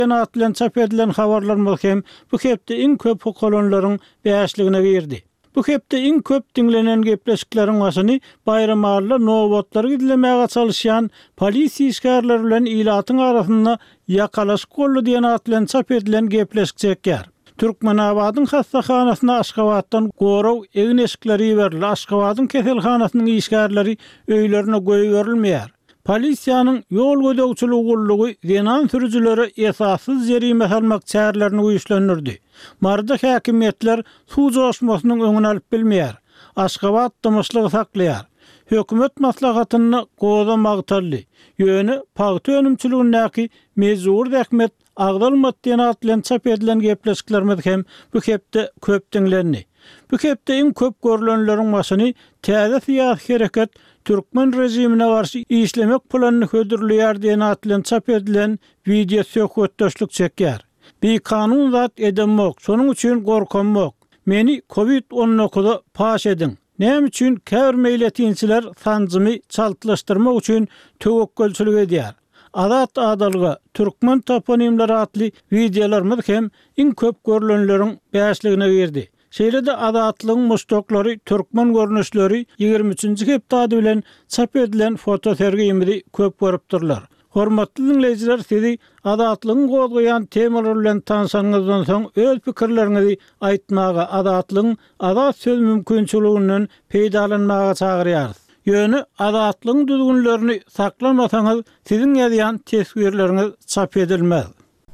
Atylan çap edilen habarlar hem bu hepde iň köp hokolonlaryň bäşligine girdi. Bu hepde iň köp dinlenen gepleşikleriň başyny bayram arly nowatlary gidilemäge çalışýan polisiýa işgärleri bilen ilatyň arasynda ýakalaşyk boldy diýen atlan çap edilen gepleşik çekýär. Türkmenabadyň hastahanasyna Aşgabatdan goraw egin eşikleri berildi. Aşgabadyň keselhanasynyň işgärleri öýlerine goýuberilmeýär. Polisiýanyň ýol gödäwçiligi gullugy zenan sürüjilere esassız jerime salmak çärelerini güýçlendirdi. Marda häkimetler suw joşmasynyň öňüne alyp bilmeýär. Aşgabat dymyşlygy saklaýar. Hökümet maslahatyny goza magtaldy. Ýöne paýty önümçiligindäki mezur häkmet agdalmat diýen atlan çap edilen gepleşiklerimiz hem bu hepde köp dinlendi. Bu hepde iň köp görülenleriň başyny täze siýasy hereket Türkmen rejimine garşy işlemek planyny hödürleýär diýen atlan çap edilen video söhbetdeşlik çekýär. Bir kanun zat edemok, şonuň üçin gorkanmak. Meni Covid-19 paş edin. Näme üçin käbir meýletinçiler sanjymy çaltlaşdyrmak üçin töwekkülçilik edýär. Adat adalyga Türkmen toponimleri atly videolarymyz hem iň köp görülenleriň bäşligine girdi. Şeýlede adatlygyň mustoklary Türkmen görnüşleri 23-nji hepdady bilen çap edilen foto sergimizi köp görüpdirler. Hormatly dinleyijiler, sizi adatlygyň gozgaýan temalar bilen tanışanyňyzdan soň öz pikirleriňizi aýtmaga, adatlygyň adat söz mümkinçiliginden peýdalanmaga çagyrýarys. Ýöne adatlygyň düzgünlerini saklamasaňyz, siziň ýazýan tesbirleriniz çap edilmez.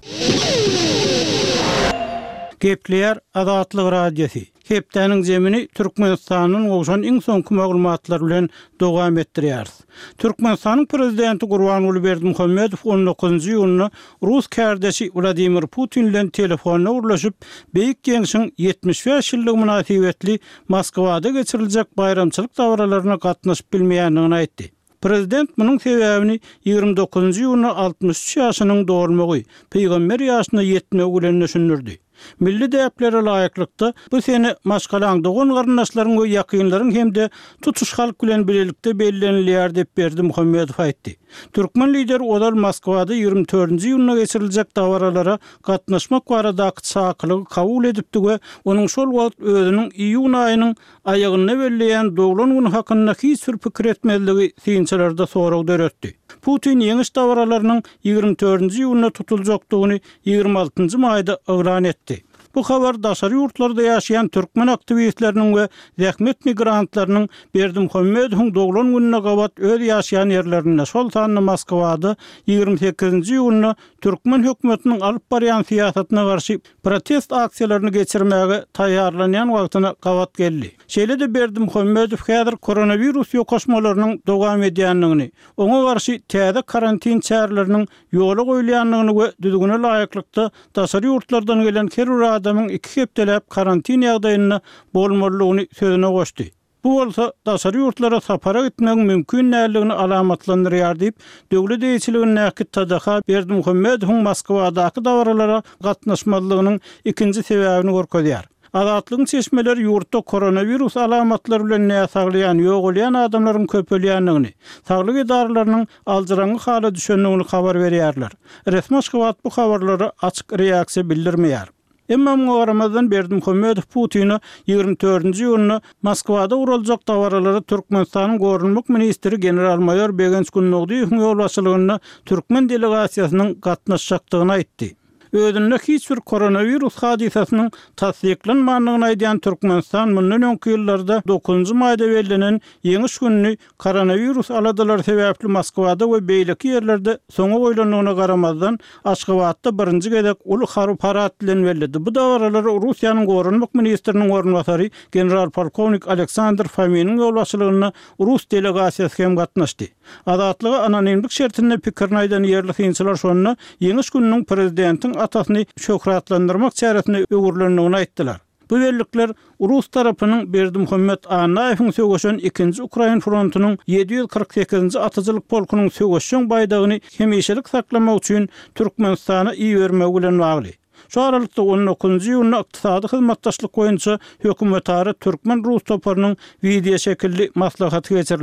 Gepleýär Adatlyk radiosi. Hepdeniň zemini Türkmenistanyň oňşan iň soňky maglumatlar bilen dowam etdirýär. Türkmenistanyň prezidenti Gurbanuly Berdimuhammedow 19-njy ýylyny Rus kärdeşi Vladimir Putin bilen telefonna urlaşyp beýik geňişiň 75 ýyllygy münasibetli Moskwada geçiriljek bayramçylyk dawralaryna gatnaşyp bilmeýändigini aýtdy. Prezident munyň sebäbini 29-njy ýylyny 63 ýaşynyň dolmagy, peýgamber ýaşyna ýetmegi bilen düşündirdi. Milli däplere laýyklykda bu sene maşgalaňdagon garnaşlaryň we ýakynlaryň hemde tutuş halk bilen birlikde bellenilýär dep berdi Muhammedow aýtdy. Türkmen lideri Odal Moskwada 24-nji ýylyna geçiriljek dawralara gatnaşmak baradaky çaklygy kabul edipdi we onuň şol wagt özüniň iýun aýynyň aýagyna belleýän doglan güni hakynda hiç bir pikir etmezligi synçylerde soraw döretdi. Putin ýeňiş dawralarynyň 24-nji ýylyna tutuljakdygyny 26-njy maýda öwran etdi. Bu habar daşary ýurtlarda ýaşaýan türkmen aktivistleriniň we zähmet migrantlarynyň Berdimuhammedowyň doglan gününe gabat öz ýaşaýan ýerlerine şol sanyny Moskwada 28-nji ýylyny türkmen hökümetiniň alyp barýan siýasatyna garşy protest aksiýalaryny geçirmäge taýýarlanýan wagtyna gabat geldi. Şeýlede Berdimuhammedow häzir koronavirus ýokaşmalarynyň dowam edýändigini, oňa garşy täze karantin çäreleriniň ýola goýulýandygyny we düzgüne laýyklykda daşary ýurtlardan gelen her adamyň 2 hepdelep karantin ýagdaýyna bolmalygyny sözüne goşdy. Bu bolsa daşary ýurtlara sapara gitmek mümkin näligini alamatlandyrýar diýip döwlet eýçiliginiň näkit tadaha Berdimuhammedowyň Moskwadaky dawralara gatnaşmalygynyň ikinji sebäbini görkezýär. Adatlygyň çeşmeleri ýurtda koronavirus alamatlary bilen näsaglyan ýogalyan adamlaryň köpelýändigini, saglyk edaralarynyň aldyraňy hala düşendigini habar berýärler. Resmi Aşgabat bu habarlara açyk reaksiýa bildirmeýär. Emma Muharramadan Berdimuhammedow Putin'i 24-nji ýylyny Moskwada uraljak dawralary Türkmenistanyň gorunmak ministri general-mayor Begence Gunnogdyýewiň ýolbaşçylygyna Türkmen delegasiýasynyň gatnaşjakdygyny aýtdy. Özünde hiç bir koronavirus hadisasynyň tasdiklanmandygyny aýdýan Türkmenistan mundan öňki ýyllarda 9-njy maýda bellenen ýeňiş gününi koronavirus aladylary sebäpli Moskwada we beýleki ýerlerde soňa goýulandygyna garamazdan Aşgabatda birinji gezek uly harat bilen belledi. Bu dawralary Russiýanyň gorunmak ministriniň ornbasary general polkovnik Aleksandr Faminiň ýolbaşçylygyna Rus delegasiýasy hem gatnaşdy. Adatlygy anonimlik şertinde pikirini aýdan ýerli synçylar şonu ýeňiş gününiň prezidentiň atasyny şöhratlandyrmak çäresine öwürlendigini aýtdylar. Bu bellikler Rus tarapynyň Berdimuhammed Anaýewiň söwgeşen 2-nji Ukraina frontunyň 748-nji atyjylyk polkunyň söwgeşen baýdagyny hemişelik saklamak üçin Türkmenistana iýermek bilen bagly. Şu aralykda 19-njy ýylyny ykdysady hyzmatdaşlyk boýunça hökümet ary Türkmen Rus toparynyň video şekilli maslahaty geçirildi.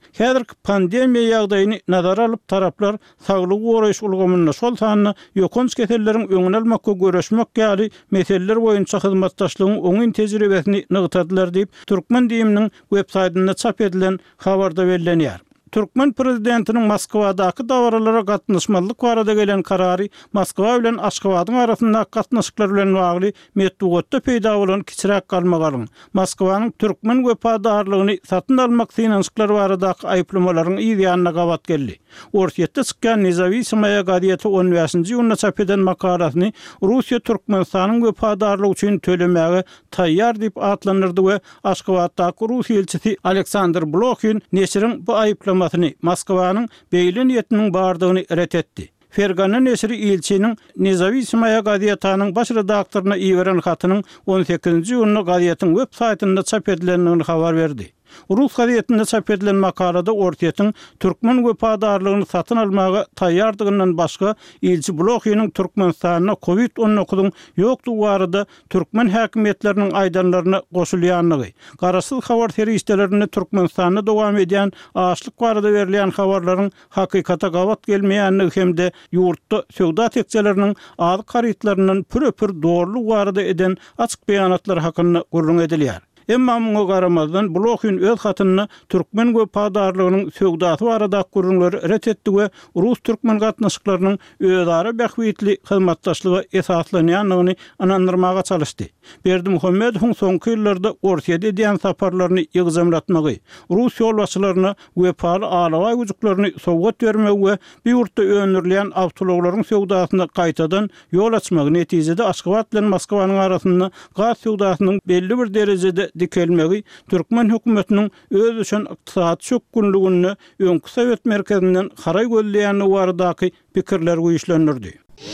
Häzirki pandemiýa ýagdaýyny nazara alyp taraplar saglyk goraýyş ulgamyna şol sanyny ýokons kesellerin öňüne almakka göreşmek ýaly meseleler boýunça hyzmatdaşlygyň oňyn tejribesini nygtadylar diýip Türkmen diýiminiň web-saýtyna çap edilen habarda bellenýär. Türkmen prezidentiniň Moskwadaky dawralara gatnaşmalyk barada gelen karary Moskwa bilen Aşgabatyň arasynda gatnaşyklar bilen bagly medeniýetde peýda bolan kiçiräk galmagalyň Moskwanyň türkmen wepadarlygyny satyn almak synançyklary baradaky aýplamalaryň ýa-ýanyna gabat geldi. Orsiýetde çykkan Nezavi Symaya gaziýeti 15-nji ýylda çap eden makalasyny Russiýa Türkmenistanyň wepadarlygy üçin tölemäge taýýar diýip atlanyrdy we Aşgabatdaky Rus elçisi Aleksandr Blokhin neşriň bu aýplamasyny Moskwanyň beýle niýetiniň bardygyny ret etdi. Fergana neşri ilçiniň Nezavi Symaya gaziýetiniň baş redaktoryna iýeren hatynyň 18-nji ýylyny gaziýetiň web saýtynda çap edilenini habar berdi. Rus gazetinde çap edilen makalada ortiýetiň türkmen wepadarlygyny satyn almaga taýýardygynyň başga ilçi Blokhynyň Türkmenistanyna Covid-19 ýokdugy barada türkmen häkimetleriniň aýdanlaryna goşulýanlygy, garaşsyz habar teristlerini Türkmenistanyna dowam edýän açlyk barada berilen habarlaryň hakykata gabat gelmeýänligi hemde ýurtda söwda tekçeleriniň azy garytlarynyň pür doğruluk barada eden açyk beýanatlar hakyna gurrun edilýär. Emma muňa garamazdan Blokhin öz hatyny türkmen wepadarlygynyň söwdasy barada gurrunlary ret etdi we Rus-türkmen gatnaşyklarynyň özara bähwitli hyzmatdaşlygy esaslanýanlygyny anandyrmaga çalışdy. Berdimuhammedowyň soňky ýyllarda Orsiýada edýän saparlaryny ýygzamlatmagy, Rus ýolbaşçylaryna wepaly alawa güýçlerini sowgat bermegi we bir ýurtda öňürleýän awtologlaryň söwdasyna gaýtadan ýol açmagy netijede Aşgabat bilen Moskwanyň arasynda gaz söwdasynyň belli bir derejede dikelmegi Türkmen hökümetiniň öz üçin ykdysady çökgünligini öňkü Sowet merkezinden haray gözleýäni baradaky pikirler güýçlendirdi.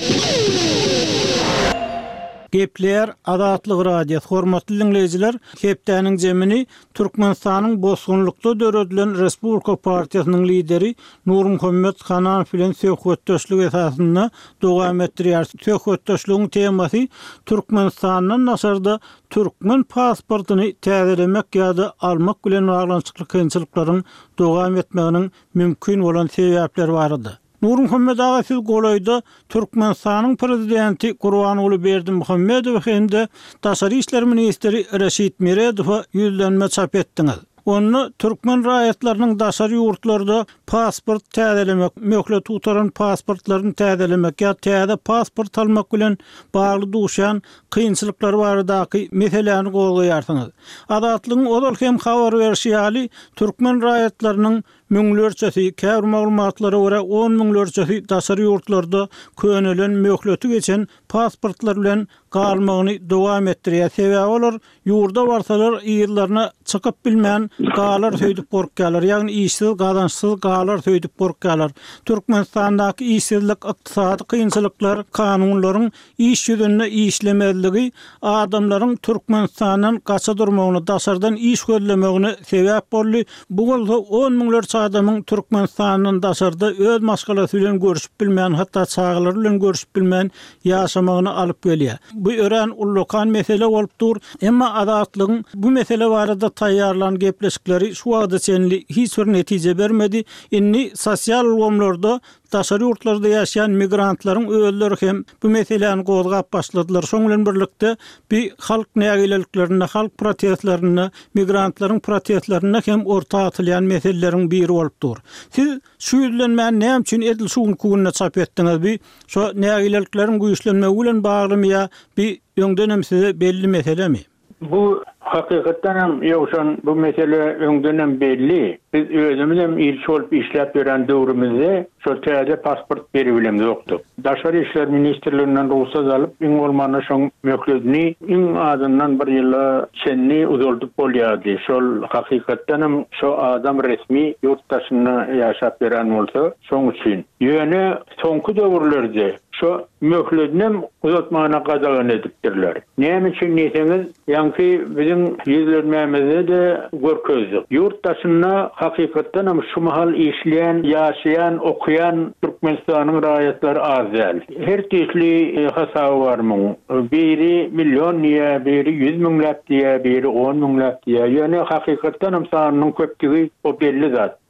Gepler Adatlyk radiosu hormatly dinleyijiler, hepdäniň jemini Türkmenistanyň bosgunlukda döredilen Respublika partiýasynyň lideri Nurmuhammed Hanafi bilen söhbetdeşlik esasynda dowam etdirýär. Söhbetdeşligiň temasy Türkmenistanyň nasarda türkmen pasportyny täzelemek ýa-da almak bilen baglanşykly kynçylyklaryň dowam etmeginiň mümkin bolan sebäpleri bardy. Nurmuhammed ağa siz golayda Türkmenistanyň prezidenti Gurbanuly Berdimuhammedow hemde Daşary işler ministri Reşit Miredowa ýüzlenme çap etdiňiz. Onu türkmen raýatlarynyň daşary ýurtlarda pasport täzelemek, möhlet tutaran pasportlaryny täzelemek ýa täze pasport almak bilen bagly duşan kynçylyklary baradaky meselelerini goýarsyňyz. Adatlygyň odal hem habar berişi ýaly türkmen raýatlarynyň müňlerçesi kär maglumatlara görä 10 müňlerçesi daşary ýurtlarda könelen möhleti geçen pasportlar bilen galmagyny dowam etdirýär. Sebäbi olar ýurda barsalar ýyllaryna çykyp bilmän galar söýdüp borkýarlar, ýagny işsiz, gazançsyz galar söýdüp borkýarlar. Türkmenistandaky işsizlik, ykdysady kynçylyklar, kanunlaryň iş ýüzünde işlemezligi adamlaryň Türkmenistanyň gaça durmagyny, daşardan iş gözlemegine sebäp boldy. Bu bolsa 10 müňlerçe adamyň Türkmenistanyň daşarda öz maşgalasy bilen görüşüp bilmän, hatda çağlar bilen görüşüp bilmän ýaşamagyny alyp gelýär. Bu ören ullukan mesele bolup dur. Emma adatlygyň bu mesele barada taýýarlan gepleşikleri şu wagtda çenli hiç bir netije bermedi. Inni sosial ulgamlarda daşary ýurtlarda ýaşaýan migrantlaryň öýleri hem bu meseleni gozgap başladylar. Şoň bilen birlikde bir halk nägileliklerine, halk protestlerine, migrantlaryň protestlerine hem orta atylýan meselelerin biri bolup dur. Siz şu ýüzlenmän näme üçin edil şu gününe çap etdiňiz? Bir şu nägileliklerin güýçlenmegi bilen bagly ýa bir öňden size belli meselemi? Bu hakikaten yoksan bu mesele öňden belli. Biz özümizem ilçi olup işläp beren döwrümizde şu täze pasport beribilem ýokdy. Daşary işler ministrlerinden ruhsat alyp iň bolmany şoň möhletini iň azyndan bir ýyla çenni uzaldyp bolýardy. Şol hakikaten şu adam resmi ýurtdaşyna ýaşap beren bolsa şoň üçin. Ýöne soňky döwürlerde şu möhletini uzatmana gadagan edipdirler. Näme üçin diýseniz, ýa-ni bizim ýüzlenmemizde de görkezdik. Ýurtdaşyna hakikaten şu mahal işleyen, yaşayan, okuyan Türkmenistanyň raýatlary az däl. Her türlü hasabı barmy? Biri milyon ýa, biri 100 müňläp diýär, biri 10 müňläp diýär. Ýöne hakikaten sanynyň köpligi o belli zat.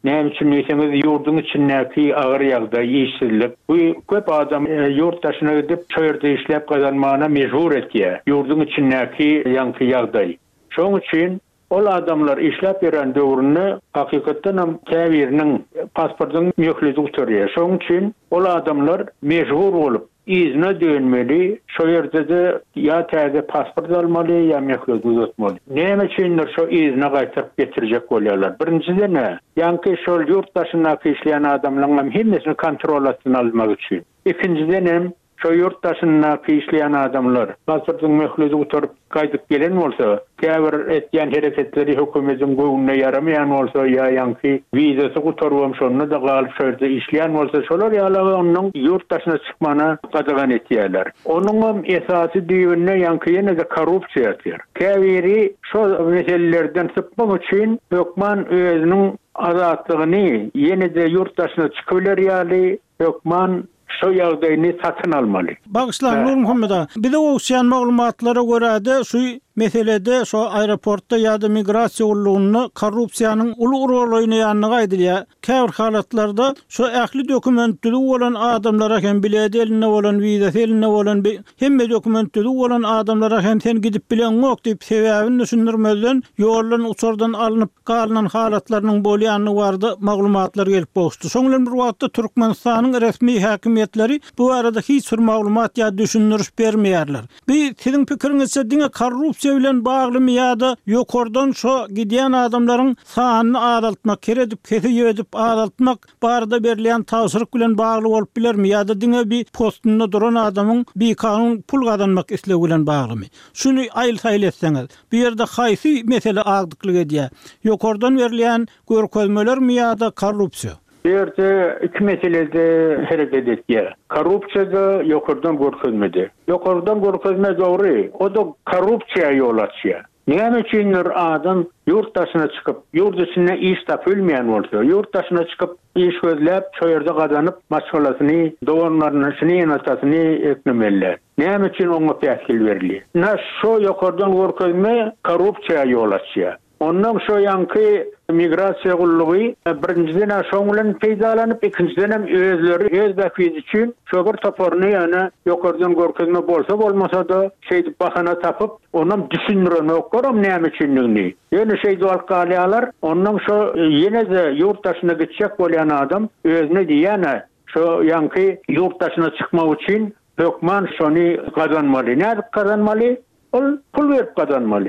Näme üçin diýseniz ýurdun içindäki agyr ýagdaý, işsizlik. Bu köp adam ýurt daşyna gidip çöýerde işläp gazanmagyna mejbur etýär. Ýurdun içindäki ýanky ýagdaý. Şoň üçin ol adamlar işläp beren döwrüne hakykatdan hem käbiriniň pasportyny möhlet uturýar. Şoň üçin ol adamlar mejbur bolup izne dönmeli, şo ýerde ya täze pasport almaly, ya möhlet uzatmaly. Näme üçindir şo izne gaýtaryp getirjek bolýarlar? Birinçiden ýanky şol ýurt daşyndaky işleýän adamlaryň hemmesini kontrol altına almak üçin. İkinciden hem şo ýurt daşyndaky işleýän adamlar pasportyny möhlet uturup gaýdyp gelen bolsa, käbir etýän hereketleri hökümetiň göwnüne yaramaýan bolsa, ýa ýanky wizasy gutarwam şonu da galyp şöýde işleýän bolsa, şolar ýaly onuň ýurt daşyna çykmana gadagan etýärler. Onuň esasy diýilene ýanky ýene de korrupsiýa etýär. Käbiri şo meselelerden çykmak üçin hökman özüniň azatlygyny ýene de ýurt daşyna çykyp ýaly hökman şo ýagdaýyny satyn almaly. Bagşlan Nur Muhammed ağa, bize oňşan maglumatlara görä şu meselede şu aeroportda ýa-da migrasiýa ullugyny korrupsiýanyň uly rol oýnaýanyny gaýdylýar. Käbir halatlarda şu ähli dokumentli bolan adamlara hem biledi eline bolan wiza eline bolan hemme dokumentli bolan adamlara hem sen gidip bilen ýok diýip sebäbini düşündirmeden ýoldan uçurdan alınıp galynan halatlarynyň bolýanyny bardy maglumatlar gelip boşdy. Şoňlan bir wagtda Türkmenistanyň resmi häkimetleri bu arada hiç bir maglumat ýa düşündiriş bermeýärler. Bir sizin pikiriňizçe diňe korrupsiýa bilen baglymy ýa-da ýokardan şo gidýän adamlaryň sanyny azaltmak, keredip kesip azaltmak barada berilýän tawsyrlyk bilen bagly bolup bilermi ýa-da diňe bir postunda duran adamyň bir kanun pul gazanmak isleги bilen baglymy? Şunu aýyl etseňiz, bir ýerde haýsy mesele agdyklyk edýär? Ýokardan berilýän görkezmelermi ýa-da korrupsiýa? Berde iki meselede hareket etýär. Korrupsiýa ýokardan görkezmedi. Ýokardan görkezme dogry, o da korrupsiýa ýol açýar. Näme üçindir adam ýurt daşyna çykyp, ýurt içinde iş tapylmaýan bolsa, ýurt daşyna çykyp iş gözläp, çöýerde gazanyp, maşgalasyny, doganlaryny, şynyňatyny eklemeler. Näme üçin oňa täsir berilýär? Şo ýokardan görkezme korrupsiýa ýol açýar. Ondan şo ýanky migrasiýa gullugy birinciden şoňlan peýdalanyp, ikinciden hem özleri öz bäkýidi üçin şo bir toporny ýa-ni ýokardan görkezme bolsa bolmasa da şeýdi bahana tapyp, ondan düşündirmek goram näme üçinligini. Ýöne şeýdi alqalyalar, ondan şo ýene de ýurt daşyna gitjek bolýan adam özüne diýene şo ýanky ýurt daşyna çykmak üçin hökman şonu gazanmaly. Näde gazanmaly? Ol pul berip gazanmaly.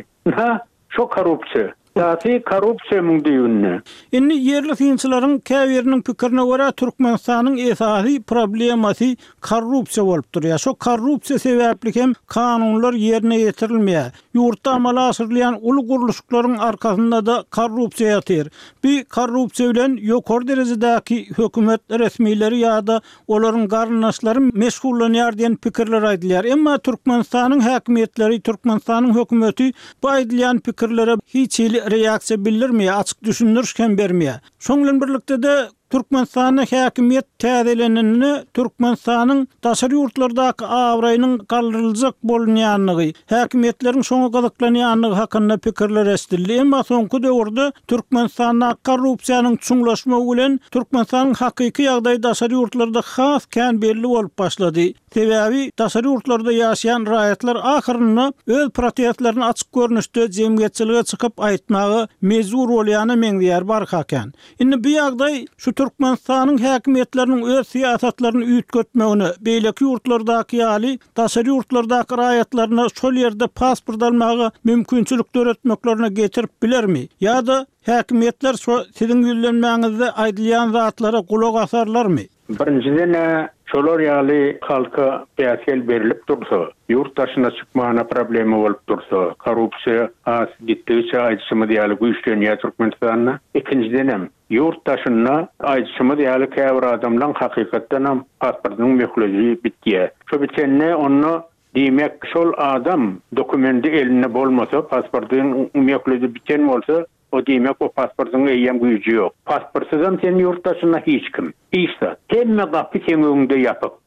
Şo korrupsiýa. Ýa-da korrupsiýa müňdiýünne. Indi yerli synçylaryň käbiriniň pikirine görä Türkmenistanyň esasy problemasy korrupsiýa bolup durýar. Şo korrupsiýa sebäpli hem kanunlar ýerine ýetirilmeýär. Ýurtda amala asyrlayan uly guruluşlaryň arkasynda da korrupsiýa ýatyr. Bir korrupsiýa bilen ýokary derejedäki hökümet resmileri ýa-da olaryň garnaşlary meşgullanýar diýen pikirler aýdylýar. Emma Türkmenistanyň häkimetleri, Türkmenistanyň hökümeti bu aýdylýan pikirlere hiç reaksiýa bildirmeýär, açyk düşündiriş hem bermeýär. Şoňlan birlikde de Türkmenistanyň häkimiýet täzelenini Türkmenistanyň daşary ýurtlardaky awraýynyň galdyryljak bolýanlygy, häkimetleriň şoňa gazaklanýanlygy hakynda pikirler esdirildi. Emma soňky döwürde Türkmenistanda korrupsiýanyň çuňlaşmagy bilen Türkmenistanyň hakyky ýagdaýy daşary ýurtlarda has kän belli bolup başlady. Sebäbi daşary ýurtlarda ýaşaýan raýatlar ahyrynda öz protestlerini açyk görnüşde jemgyýetçilige çykyp aýtmagy mezur bolýany meňdäýär barkaken. Indi bu ýagdaý şu Türkmenistanyň häkimetleriniň öz siýasatlaryny üýtgetmegini, beýleki ýurtlardaky ýaly daşary ýurtlardaky raýatlaryna şol ýerde pasport almagy mümkinçilik öwretmeklerine getirip bilermi? Ýa-da häkimetler şu siziň ýüzlenmäňizde aýdylýan zatlara gulak asarlarmy? Birinciden şolar ýaly halka täsir berilip dursa, ýurt daşyna çykmagyna problemi bolup dursa, korrupsiýa az gitdiçe aýdysymyz ýaly güýçlenýär Türkmenistanda. Ikinciden hem ýurt daşyna aýdysymyz ýaly käbir adamlaryň hakykatdan hem pasportynyň möhletli bitýär. Şo bitenne onu diýmek şol adam dokumenti eline bolmasa, pasportynyň möhletli biten bolsa, o diýmek o pasportyň eýem güýji ýok. Pasportsyz hem sen ýurt daşyna hiç kim. Hemme gapy sen öňde ýapyp,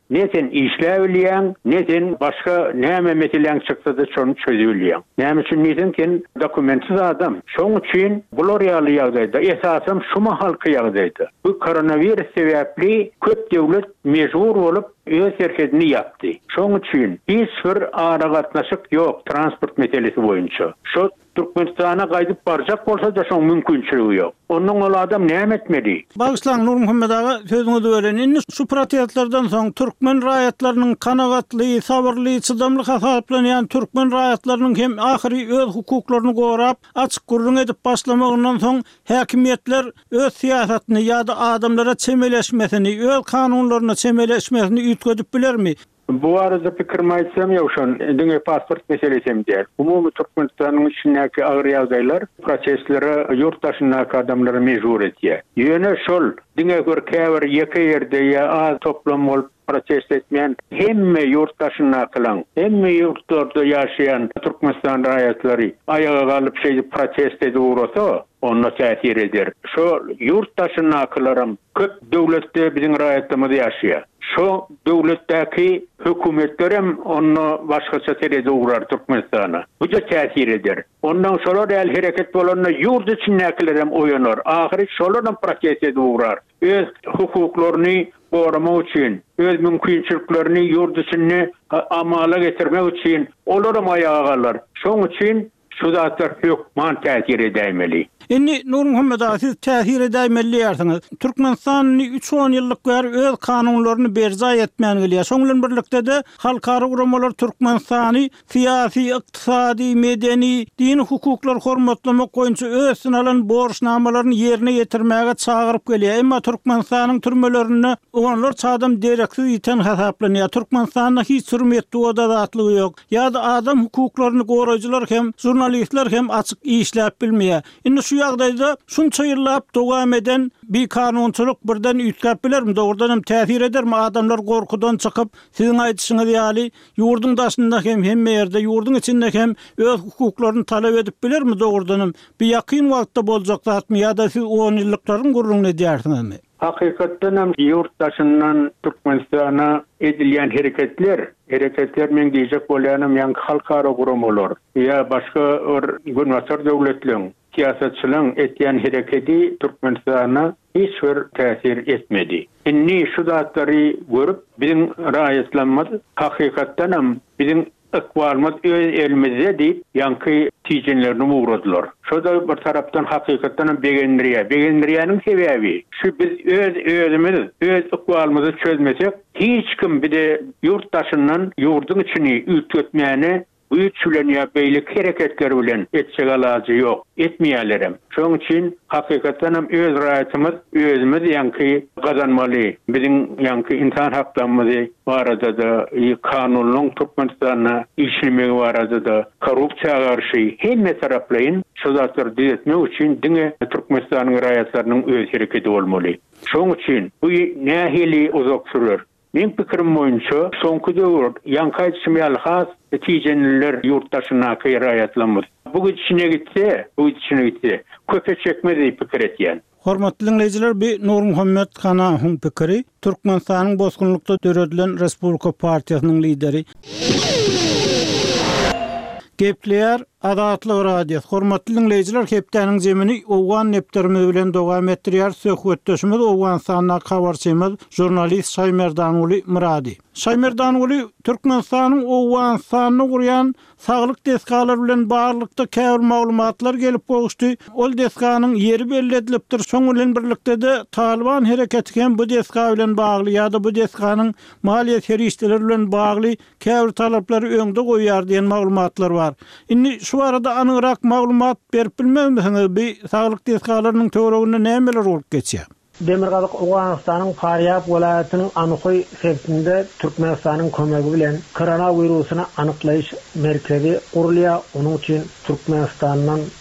Nesen işläwilýän, nesen başga näme meseleň çyksa da şonu çözebilýän. Näme üçin nesen dokumentsiz adam. Şoň üçin bular ýaly ýagdaýda esasym şu halky ýagdaýda. Bu koronavirus sebäpli köp döwlet mejbur bolup öz herketini yaptı. Şoň üçin hiç bir ara gatnaşyk ýok transport meselesi boýunça. Şo Türkmenistana gaýdyp barjak bolsa da şoň mümkinçiligi ýok. Onun ol adam näme etmeli? Bagyslan Nur Muhammed aga sözüňizi örenin. Şu protestlerden soň türkmen raýatlarynyň kanagatly, sabırly, çydamly hasaplanýan türkmen raýatlarynyň hem ahyry öz hukuklaryny gorap, açyk gurrun edip başlamagyndan soň häkimetler öz siýasatyny ýa-da adamlara çemeleşmesini, öz kanunlaryna çemeleşmesini üýtgedip bilermi? Bu arada pikirimi aýtsam ýa-şon diňe pasport meselesem diýer. Umumy Türkmenistanyň içindäki agyr ýagdaýlar proseslere ýurtdaşyndaky adamlary mejbur etýär. Ýöne şol diňe gör käbir ýeke ýerde ýa az toplam bolup protest etmeyen hemme yurttaşynakylaň, hemme ýurtlarda ýaşaýan Türkmenistan raýatlary ayağa galyp protest edip urasa, onda täsir eder. Şo yurttaşynakylarym köp döwletde biziň raýatymyzda ýaşaýar. Şo döwletdäki hökümetlerem onu başgaça terede uğrar Türkmenistana. Bu da täsir eder. Ondan sonra el hereket bolanna yurt içindekilerem oýanar. Ahyry şolardan protest edip uğrar. Öz hukuklaryny goramak üçin, öz mümkinçiliklerini yurt içinde amala getirmek için olaram ayağa galar. Şoň üçin şu zatlar hökman täsir edämeli. Inni Nur Muhammed aga siz täsir edämeli ýarsynız. Türkmenistan 3-10 ýyllyk ber öz kanunlaryny berza etmän gelýär. Şoň bilen birlikde de halkara guramalar Türkmenistany syýasy, ykdysady, medeni, dini hukuklar hormatlamak goýunça öz synalan borçnamalaryny ýerine ýetirmäge çagyryp gelýär. Emma Türkmenistanyň türmelerini onlar çadam dereksiz ýeten hasaplanýar. Türkmenistanda hiç hürmetli odatlygy ýok. Ýa-da adam hukuklaryny goraýjylar hem jurnalistler hem açyk işläp bilmeýär. Indi şu ýagdaýda şunça ýyllap dowam eden bir kanunçylyk birden üýtgäp bilermi? Dogrudan hem täsir edermi? Adamlar gorkudan çykyp siziň aýdyşyňyz ýaly ýurduň daşynda hem hemme ýerde ýurduň içinde hem öz hukuklaryny talap edip bilermi? Dogrudan bir ýakyn wagtda boljak zatmy ýa-da siz 10 ýyllyklaryň gurruny diýersiňizmi? Hakikaten hem yurttaşından Türkmenistan'a edilýän hereketler men diýjek bolýanym ýa halkara guramalar ýa başga günwaçar döwletleň siýasatçylaryň etýän hereketi Türkmenistana hiç bir täsir etmedi. Inni şu zatlary görüp biziň raýatlanmaz hakikaten hem biziň ıkbalmaz elimizde deyip yankı tijenlerini uğradılar. Şu da bir taraftan hakikaten begenleriyanın sebebi. Şu biz öz ıkbalmazı çözmesek hiç kim bir de yurttaşından yurdun içini ütkötmeyene üýtçüleniýär beýlik hereketleri bilen etsek alajy ýok, etmeýärlerim. Şoň üçin hakikaten hem öz raýatymyz özümiz ýanky gazanmaly. Biziň ýanky insan haklarymyzy barada da kanunyň Türkmenistana işlemegi barada da korrupsiýaga garşy hemme taraplaryň şu zatlary düzeltmek üçin diňe Türkmenistanyň raýatlarynyň öz hereketi bolmaly. Şoň üçin bu nähili uzak sürür. Men pikirim boýunça soňky döwür ýanky çymýal has tijenler yurttaşynaky raýatlanmaz. Bu içine gitse köpe çekmez diýip pikir etýän. Hormatly dinleýijiler, bir Nur Muhammed Kanahyň pikiri Türkmenistanyň bozgunlukda döredilen Respublika Partiýasynyň lideri. Gepleýär Adatlyk Radio. Hormatly dinleýijiler, hepdeniň jemini owgan nepderimiz bilen dowam etdirýär. Söhbetdeşimiz Owganstanyň habarçymyz jurnalist Şaýmerdan Uly Muradi. Şaýmerdan Uly Türkmenistanyň Owganstanyny gurýan saglyk deskalary bilen barlykda käbir maglumatlar gelip goýuşdy. Ol deskanyň ýeri belli edilipdir. Şoň bilen birlikde de Taliban hereketi hem bu deska bilen bagly ýa-da bu deskanyň maliýe ferişdeleri bilen bagly käbir talaplary öňde goýýar diýen maglumatlar bar. Indi şu arada anyrak maglumat berip bilmezmisiniz? Bir saglyk deskalarynyň töwereginde nämeler bolup geçýär? Demirgazyk Owganstanyň Faryab welaýatynyň Anykoy şehrinde Türkmenistanyň kömegi bilen koronawirusyny anyklaýyş merkezi gurulýar. Onuň üçin Türkmenistanyň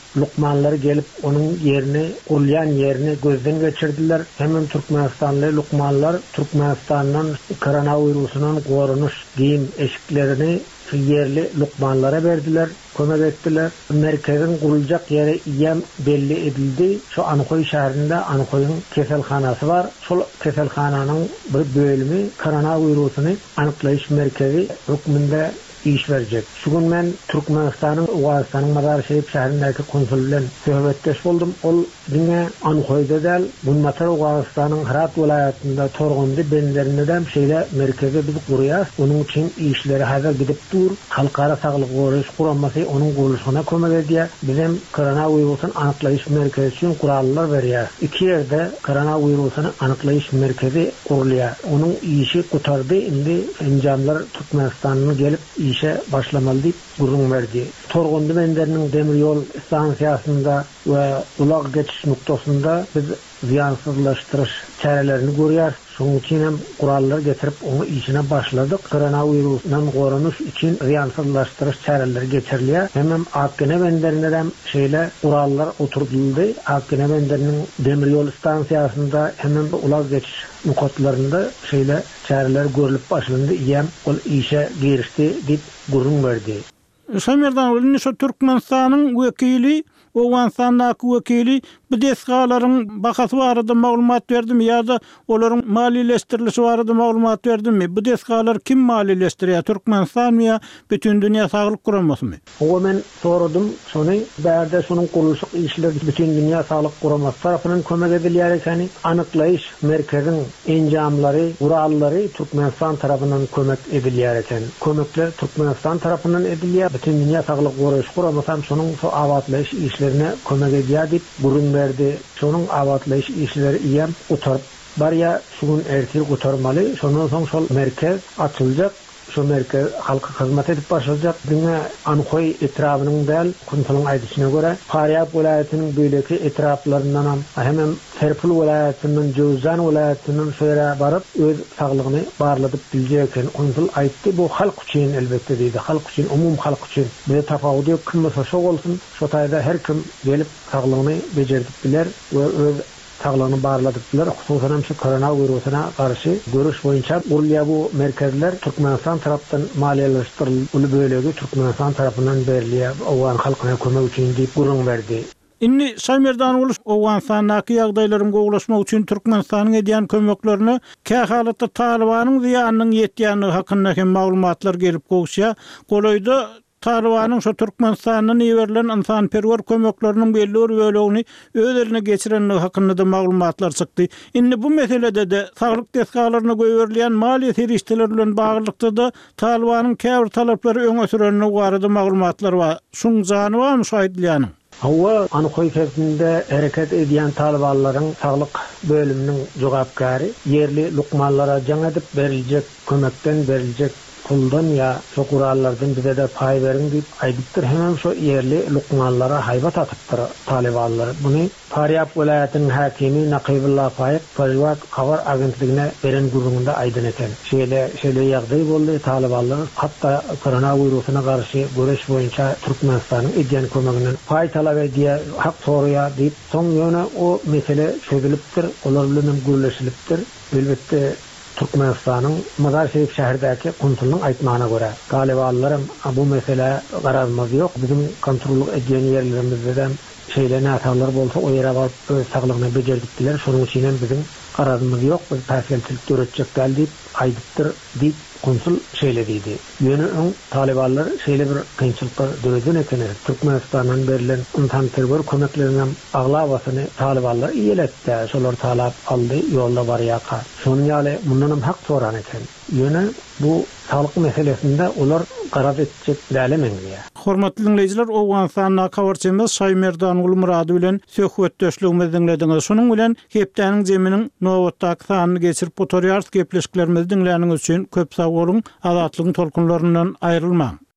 Lukmanlar gelip onun yerini, urlayan yerini gözden geçirdiler. Hemen Türkmenistanlı Lukmanlar Türkmenistan'dan koronavirusunun korunuş giyim eşiklerini yerli Lukmanlara verdiler, kömek ettiler. Merkezin kurulacak yeri iyem belli edildi. Şu Ankoy şehrinde Ankoy'un keselhanası var. Şu keselhananın bir bölümü koronavirusunu anıklayış merkezi hükmünde iş verecek. Şugün ben Türkmenistan'ın Uğazistan'ın Mazar-ı-Şerif şehrindeki konsul bilen söhbetdeş buldum. Ol dine Ankoy'da del bunmatar Uğazistan'ın Herat vilayetinde Torgundu benderinde de şeyle merkeze biz kuruyaz. Onun için işleri hazır gidip dur. Halkara sağlık koruş kuranması onun kuruluşuna kömek ediyor. Bizim koronavirusun anıklayış merkezi için kurallar veriyor. İki yerde koronavirusun anıklayış merkezi kuruluyor. Onun işi kurtardı. Şimdi encamlar Türkmenistan'ın gelip işe başlamalı deyip gurrun verdi. Torgundu benderinin demiryol istansiyasında ve ulak geçiş noktasında biz ziyansızlaştırış çarelerini görüyoruz. Şunun için hem kurallar getirip onu işine başladık. Koronavirusdan korunuş için ziyansızlaştırış çareleri geçiriliyor. Hemen Akkene benderinde de şeyle kurallar oturtuldu. Akkene benderinin demiryol istansiyasında hemen ulak geçiş noktalarında şeyle çareler görülüp başlandı. İyem o işe girişti deyip gurrun verdi. Şamerdan ölünü şu Türkmenistan'ın vekili, Oğuzstan'daki vekili bu deskaların bakası barada maglumat verdi mi ya da onların malileştirilişi barada maglumat verdi mi? Bu deskalar kim malileştiriyor? Türkmenistan mı ya bütün dünya sağlık kuraması mı? O men sordum şunu berde şunun kuruluşu işleri bütün dünya sağlık kuraması tarafından kömek ediliyor ekeni anıklayış merkezin encamları, kuralları Türkmenistan tarafından kömek ediliyor ekeni. Kömekler Türkmenistan tarafından ediliyor. Bütün dünya sağlık kuraması hem şunun şu avatlayış işlerine kömek ediyor deyip burun verdi. Şunun avatlayış işleri iyem utarıp var ya şunun ertir utarmalı. Şundan sonra şu merkez açılacak. Şu merkez halka hizmet edip başlayacak. Dünya Ankoy etrafının değil, Kuntal'ın aydışına göre Faryab vilayetinin böyleki etraflarından hemen Serpil vilayetinin, Cevzan vilayetinin şöyle varıp öz sağlığını barladıp bilecekken Kuntal aytti. Bu halk için elbette deydi. Halk için, umum halk için. Bir tafavudi yok. Kim olsa şok olsun. Şu tayda her kim gelip sağlığını becerdik biler ve öz sağlığını barladıklar. Hususan hem şu koronavirusuna karşı görüş boyunca urluya bu merkezler Türkmenistan tarafından maliyeleştirilip bölüğü Türkmenistan tarafından veriliyor. Oğan halkına kömek için deyip gurrun verdi. Inni Şamerdan oluş Oğuzstan'daki ýagdaýlaryň gowlaşmak üçin Türkmenistanyň edýän kömeklerini kähalatda Talibanyň ziýanynyň ýetýänligi hakynda hem maglumatlar gelip gowşýa. Golaýda Talibanyň şu Türkmenistanyň ýerilen insanperwer kömekleriniň belli bir bölegini öz eline geçirenligi hakynda da maglumatlar çykdy. Indi bu meselede de saglyk deskalaryna göwerilýän maliýe serişdeler bilen baglykda da Talibanyň käbir talaplary öňe sürenligi barada maglumatlar bar. Şuň jany barmy şu aýdylýanyň? Hawa Ankoy kentinde hareket edýän Talibanlaryň saglyk bölüminiň jogapkary yerli lukmanlara jaň edip beriljek kömekden beriljek puldan ya şu kurallardan bize de pay verin deyip aydıptır. Hemen şu yerli lukmanlara haybat atıptır Talibanlar. Bunu Faryab vilayetinin hakimi Nakibullah Fayek Faryab haber agentligine veren gurrunda aydın eken. Şöyle ýagdaý boldy Talibanlar hatta koronavirusuna karşı görüş boyunca Türkmenistan'ın edýän kömeginiň pay talap edýär, hak soruya deyip soň ýöne o mesele çözülipdir. Olar bilen gürleşilipdir. Elbette Türkmenistan'ın Mazar-ı-Şerif şäherdäki konsulnyň aýtmagyna görä Talibanlarym bu mesele garazmaz ýok. Bizim kontrol edýän ýerlerimizde de şeyle nätalar bolsa o ýere baryp saglygyny bejerdikler. Şonuň üçin hem bizim garazmaz ýok. Biz täsirlik göretjek geldi aýdypdyr diýip konsul şeýle diýdi. Ýöne Talibanlar şeýle bir kynçylykka döredin eken. Türkmenistandan berilen insanperwer kömeklerinden aglawasyny Talibanlar iýeletdi. Şolar talap aldy, ýolda barýaka. Şonuň ýaly mundan hak soran eken. Ýöne bu sağlyk meselesinde olar garaz etjek dälemeňdi. Hormatly dinleyijiler, Oğuzstan'a kawarçymyz Şaýmerdan Ulmurady bilen söhbetdeşligimizi dinlediňiz. Şonuň bilen hepdäniň jeminiň nowatdaky sanyny geçirip oturýar, gepleşiklerimizi dinläniňiz üçin köp sag bolun. Azatlygyň tolkunlaryndan aýrylmaň.